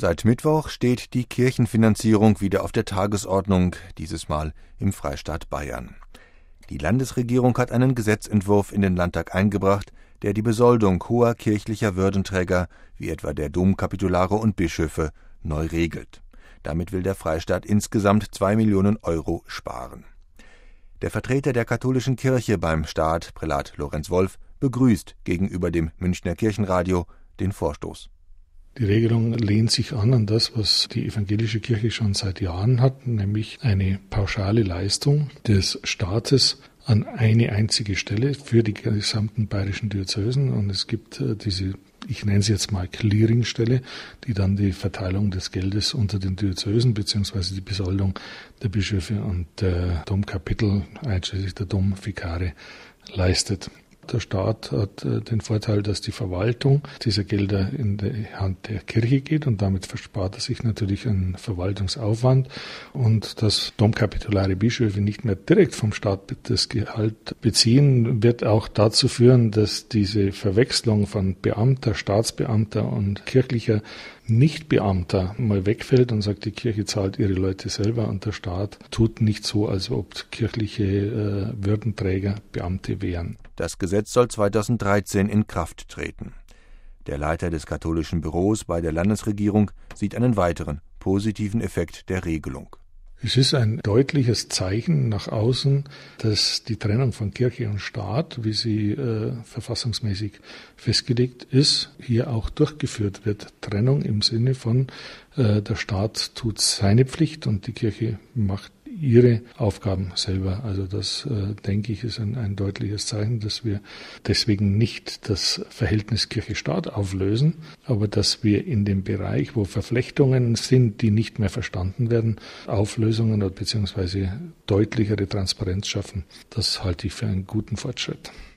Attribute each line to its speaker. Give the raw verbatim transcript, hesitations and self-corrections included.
Speaker 1: Seit Mittwoch steht die Kirchenfinanzierung wieder auf der Tagesordnung, dieses Mal im Freistaat Bayern. Die Landesregierung hat einen Gesetzentwurf in den Landtag eingebracht, der die Besoldung hoher kirchlicher Würdenträger, wie etwa der Domkapitulare und Bischöfe, neu regelt. Damit will der Freistaat insgesamt zwei Millionen Euro sparen. Der Vertreter der katholischen Kirche beim Staat, Prälat Lorenz Wolf, begrüßt gegenüber dem Münchner Kirchenradio den Vorstoß.
Speaker 2: Die Regelung lehnt sich an an das, was die evangelische Kirche schon seit Jahren hat, nämlich eine pauschale Leistung des Staates an eine einzige Stelle für die gesamten bayerischen Diözesen. Und es gibt äh, diese, ich nenne sie jetzt mal Clearingstelle, die dann die Verteilung des Geldes unter den Diözesen beziehungsweise die Besoldung der Bischöfe und der Domkapitel, einschließlich der Domvikare, leistet. Der Staat hat äh, den Vorteil, dass die Verwaltung dieser Gelder in die Hand der Kirche geht und damit verspart er sich natürlich einen Verwaltungsaufwand und dass domkapitulare Bischöfe nicht mehr direkt vom Staat das Gehalt beziehen, wird auch dazu führen, dass diese Verwechslung von Beamter, Staatsbeamter und kirchlicher Nichtbeamter mal wegfällt und sagt, die Kirche zahlt ihre Leute selber und der Staat tut nicht so, als ob kirchliche äh, Würdenträger Beamte wären.
Speaker 1: Das Gesetz soll zweitausenddreizehn in Kraft treten. Der Leiter des katholischen Büros bei der Landesregierung sieht einen weiteren positiven Effekt der Regelung.
Speaker 2: Es ist ein deutliches Zeichen nach außen, dass die Trennung von Kirche und Staat, wie sie äh, verfassungsmäßig festgelegt ist, hier auch durchgeführt wird. Trennung im Sinne von, äh, der Staat tut seine Pflicht und die Kirche macht ihre Aufgaben selber. Also das, äh, denke ich, ist ein, ein deutliches Zeichen, dass wir deswegen nicht das Verhältnis Kirche-Staat auflösen, aber dass wir in dem Bereich, wo Verflechtungen sind, die nicht mehr verstanden werden, Auflösungen oder beziehungsweise deutlichere Transparenz schaffen. Das halte ich für einen guten Fortschritt.